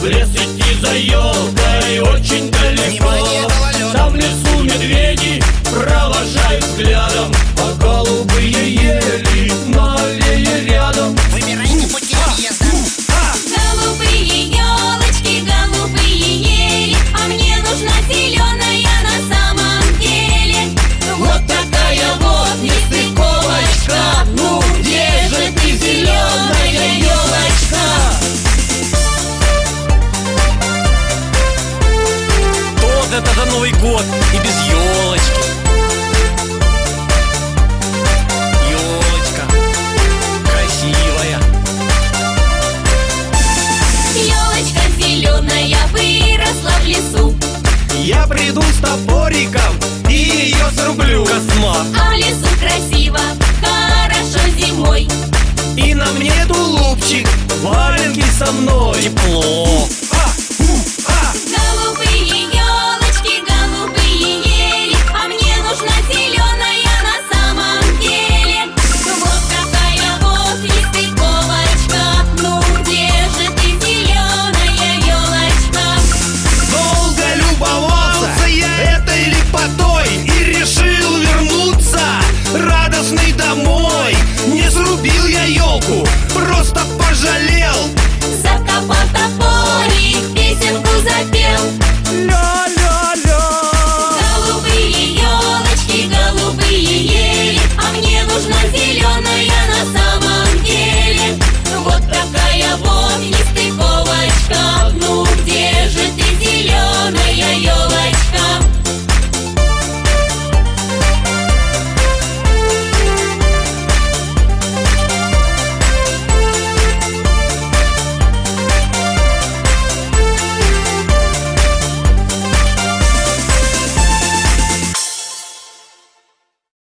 В лес идти за елкой очень далеко. Там в лесу медведи провожают взглядом, а голубые ели на аллее рядом. Выбирайте пути отъезда. Голубые елочки, голубые ели, а мне нужна зеленая на самом деле. Вот такая вот нестыковочка. Ну где же ты, зеленая елочка? Вот это за Новый год и без елочки. Елочка красивая. Елочка зеленая выросла в лесу, Я приду с топориком и ее срублю. Косма. а в лесу красиво, хорошо зимой. И на мне тулупчик, валенки со мной. Тепло. Голубые елочки, голубые ели, а мне нужна зеленая на самом деле. Вот такая вот нестыковочка. Ну где же ты, зеленая елочка? Долго любовался я этой лепотой и решил вернуться радостный домой. Не срубил я елку, просто пожалел. Закопал топорик, песенку запел. Ля-ля-ля. Голубые елочки, голубые ели, а мне нужна зеленая